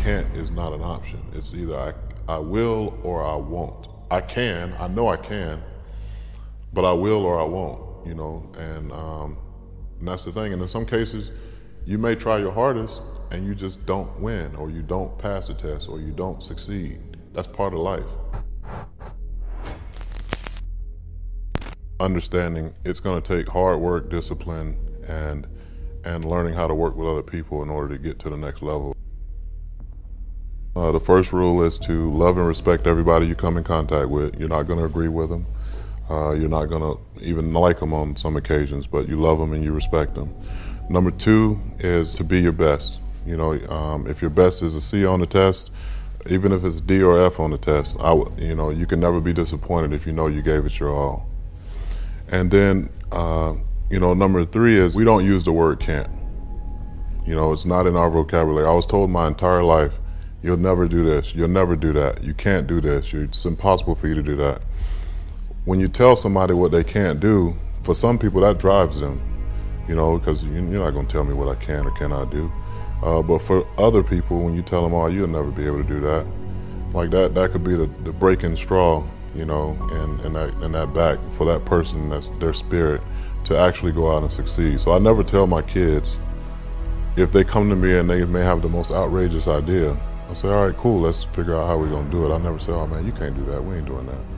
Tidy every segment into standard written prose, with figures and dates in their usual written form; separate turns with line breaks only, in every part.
can't is not an option. It's either I will or I won't. I know I can, but I will or I won't, and that's the thing. And in some cases, you may try your hardest and you just don't win, or you don't pass a test, or you don't succeed. That's part of life. Understanding it's going to take hard work, discipline, and learning how to work with other people in order to get to the next level. The first rule is to love and respect everybody you come in contact with. You're not going to agree with them. You're not going to even like them on some occasions, but you love them and you respect them. Number two is to be your best. If your best is a C on the test, even if it's D or F on the test, you can never be disappointed if you know you gave it your all. And then, number three is we don't use the word can't. It's not in our vocabulary. I was told my entire life, you'll never do this, you'll never do that, you can't do this, it's impossible for you to do that. When you tell somebody what they can't do, for some people that drives them, because you're not going to tell me what I can or cannot do. But for other people, when you tell them, oh, you'll never be able to do that, like that could be the breaking straw, and that back for that person, that's their spirit, to actually go out and succeed. So I never tell my kids, if they come to me and they may have the most outrageous idea, I say, all right, cool, let's figure out how we're going to do it. I never say, oh man, you can't do that, we ain't doing that.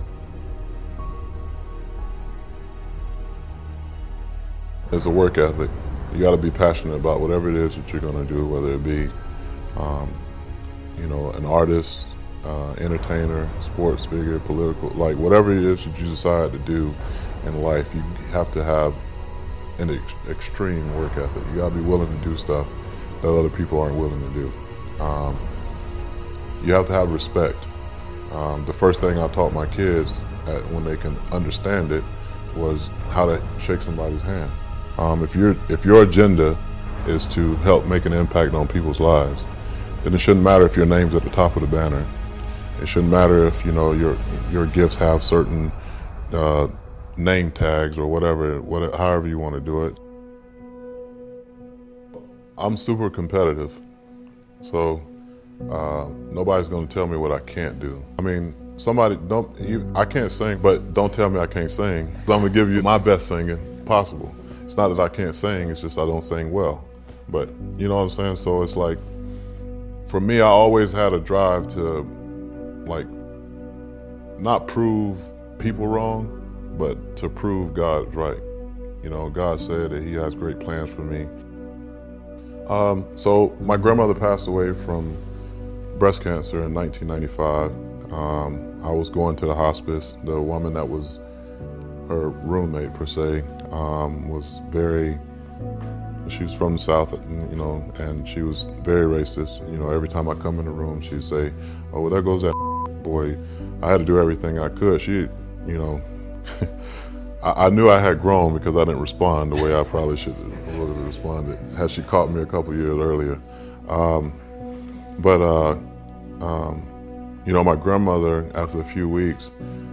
It's a work ethic. You got to be passionate about whatever it is that you're going to do, whether it be, an artist, entertainer, sports figure, political, like whatever it is that you decide to do in life, you have to have an extreme work ethic. You got to be willing to do stuff that other people aren't willing to do. You have to have respect. The first thing I taught my kids when they can understand it was how to shake somebody's hand. If your agenda is to help make an impact on people's lives, then it shouldn't matter if your name's at the top of the banner. It shouldn't matter if your gifts have certain name tags or whatever, however you want to do it. I'm super competitive, so nobody's going to tell me what I can't do. I mean, I can't sing, but don't tell me I can't sing. I'm going to give you my best singing possible. It's not that I can't sing, it's just I don't sing well. But you know what I'm saying? So it's like, for me, I always had a drive to, not prove people wrong, but to prove God right. God said that He has great plans for me. So my grandmother passed away from breast cancer in 1995. I was going to the hospice. The woman that was her roommate, per se, she was from the South, and she was very racist. Every time I come in the room, she'd say, oh, well, there goes that boy. I had to do everything I could. I knew I had grown because I didn't respond the way I probably should have responded had she caught me a couple years earlier. My grandmother, after a few weeks,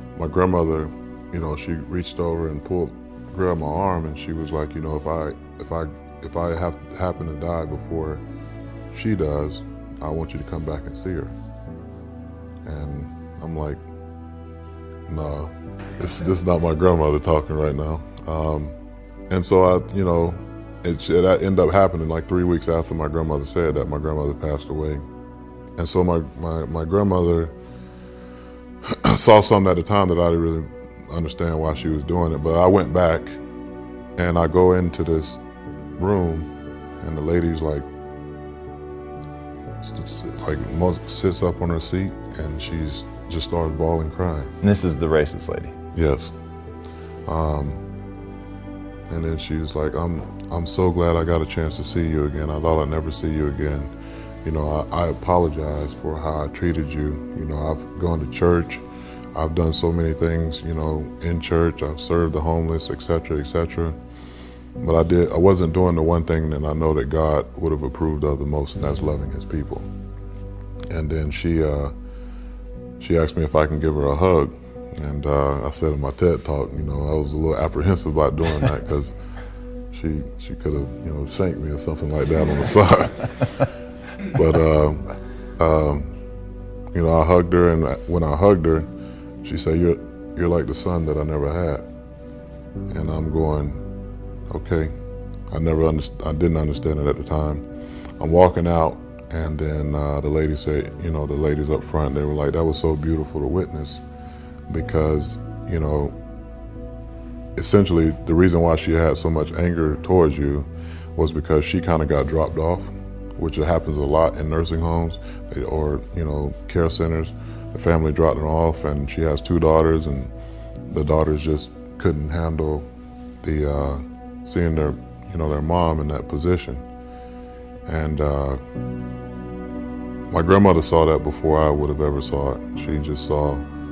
she reached over and grabbed my arm, and she was like, if I happen to die before she does, I want you to come back and see her. And I'm like, no, this is not my grandmother talking right now. And so it ended up happening like 3 weeks after my grandmother said that. My grandmother passed away. And so my grandmother saw something at the time that I didn't really understand why she was doing it. But I went back and I go into this room, and the lady's sits up on her seat, and she's just starts bawling, crying.
And this is the racist lady?
Yes. And then she was like, I'm so glad I got a chance to see you again. I thought I'd never see you again. I apologize for how I treated you. I've gone to church. I've done so many things, in church. I've served the homeless, etc., etc. But I wasn't doing the one thing that I know that God would have approved of the most, and that's loving His people. And then she asked me if I can give her a hug. And I said in my TED Talk, I was a little apprehensive about doing that because she could have, shanked me or something like that on the side. I hugged her, and when I hugged her, she said, "You're like the son that I never had." And I'm going, okay. I didn't understand it at the time. I'm walking out, and then the lady said, the ladies up front, they were like, "That was so beautiful to witness," because, essentially the reason why she had so much anger towards you was because she kind of got dropped off, which happens a lot in nursing homes or, care centers. The family dropped her off, and she has 2 daughters, and the daughters just couldn't handle the seeing their mom in that position. And my grandmother saw that before I would have ever saw it. She just saw,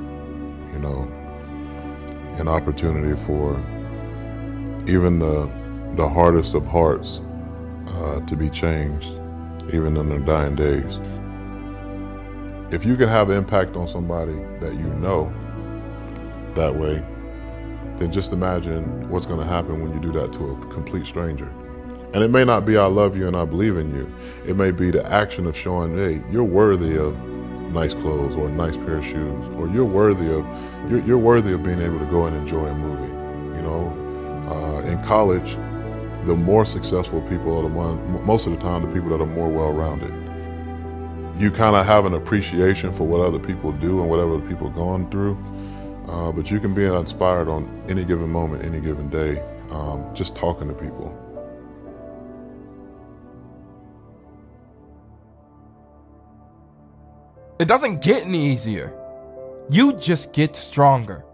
an opportunity for even the hardest of hearts to be changed, even in their dying days. If you can have impact on somebody that you know that way, then just imagine what's going to happen when you do that to a complete stranger. And it may not be "I love you and I believe in you." It may be the action of showing, hey, you're worthy of nice clothes or a nice pair of shoes, or you're worthy of being able to go and enjoy a movie. In college, the more successful people are the most of the time, the people that are more well-rounded. You kind of have an appreciation for what other people do and whatever other people are going through, but you can be inspired on any given moment, any given day, just talking to people.
It doesn't get any easier. You just get stronger.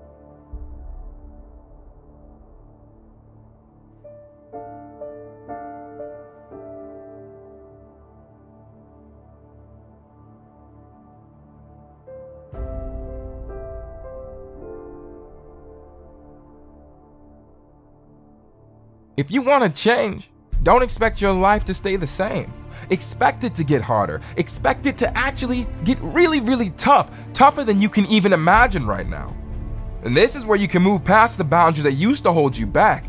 If you want to change, don't expect your life to stay the same. Expect it to get harder. Expect it to actually get really, really tough. Tougher than you can even imagine right now. And this is where you can move past the boundaries that used to hold you back.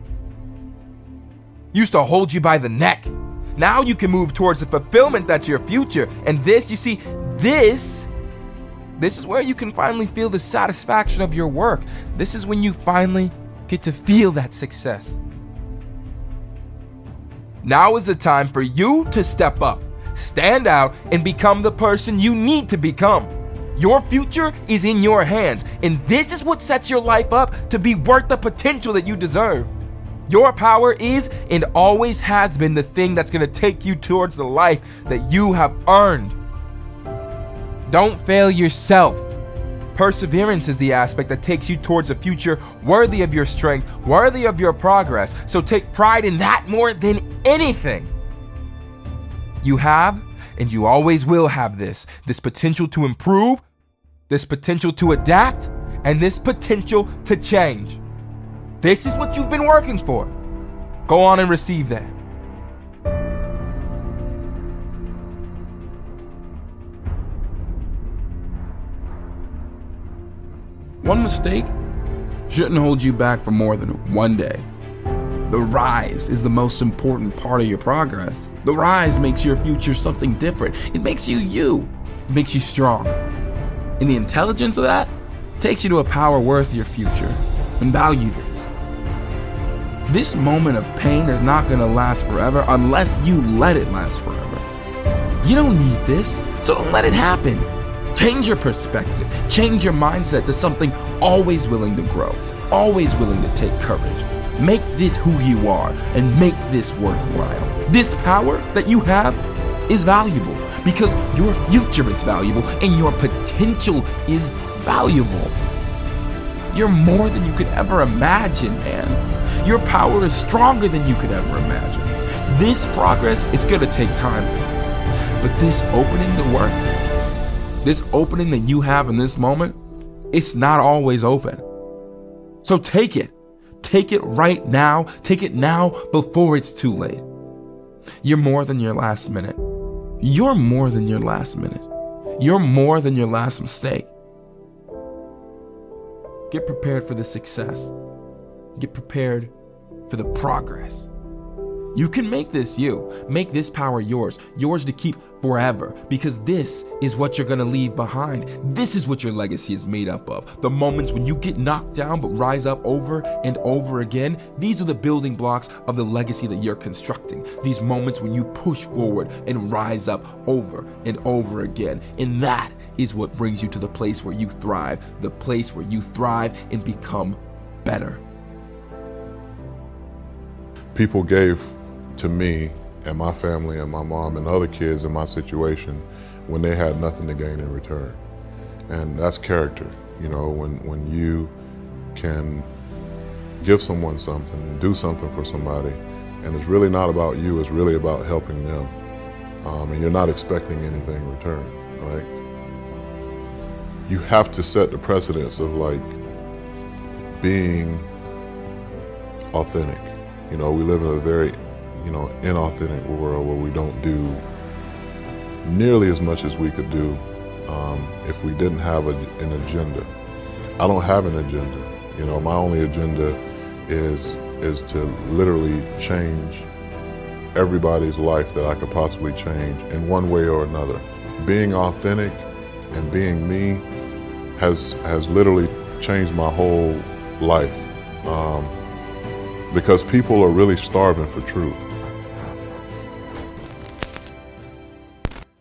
Used to hold you by the neck. Now you can move towards the fulfillment that's your future. And this, you see, this is where you can finally feel the satisfaction of your work. This is when you finally get to feel that success. Now is the time for you to step up, stand out, and become the person you need to become. Your future is in your hands, and this is what sets your life up to be worth the potential that you deserve. Your power is and always has been the thing that's going to take you towards the life that you have earned. Don't fail yourself. Perseverance is the aspect that takes you towards a future worthy of your strength, worthy of your progress. So take pride in that more than anything. You have, and you always will have this potential to improve, this potential to adapt, and this potential to change. This is what you've been working for. Go on and receive that.
One mistake shouldn't hold you back for more than one day. The rise is the most important part of your progress. The rise makes your future something different. It makes you you. It makes you strong. And the intelligence of that takes you to a power worth your future. And value this. This moment of pain is not going to last forever unless you let it last forever. You don't need this, so don't let it happen. Change your perspective. Change your mindset to something always willing to grow, always willing to take courage. Make this who you are and make this worthwhile. This power that you have is valuable because your future is valuable and your potential is valuable. You're more than you could ever imagine, man. Your power is stronger than you could ever imagine. This progress is going to take time, but this opening to work, this opening that you have in this moment, it's not always open. So take it. Take it right now. Take it now before it's too late. You're more than your last minute. You're more than your last minute. You're more than your last mistake. Get prepared for the success. Get prepared for the progress. You can make this you. Make this power yours. Yours to keep forever. Because this is what you're going to leave behind. This is what your legacy is made up of. The moments when you get knocked down but rise up over and over again. These are the building blocks of the legacy that you're constructing. These moments when you push forward and rise up over and over again. And that is what brings you to the place where you thrive. The place where you thrive and become better.
People gave to me and my family and my mom and other kids in my situation when they had nothing to gain in return. And that's character. You know, when you can give someone something, do something for somebody, and it's really not about you, it's really about helping them. And you're not expecting anything in return, right? You have to set the precedence of like being authentic. You know, we live in a very, inauthentic world where we don't do nearly as much as we could do if we didn't have an agenda. I don't have an agenda. You know, my only agenda is to literally change everybody's life that I could possibly change in one way or another. Being authentic and being me has literally changed my whole life because people are really starving for truth.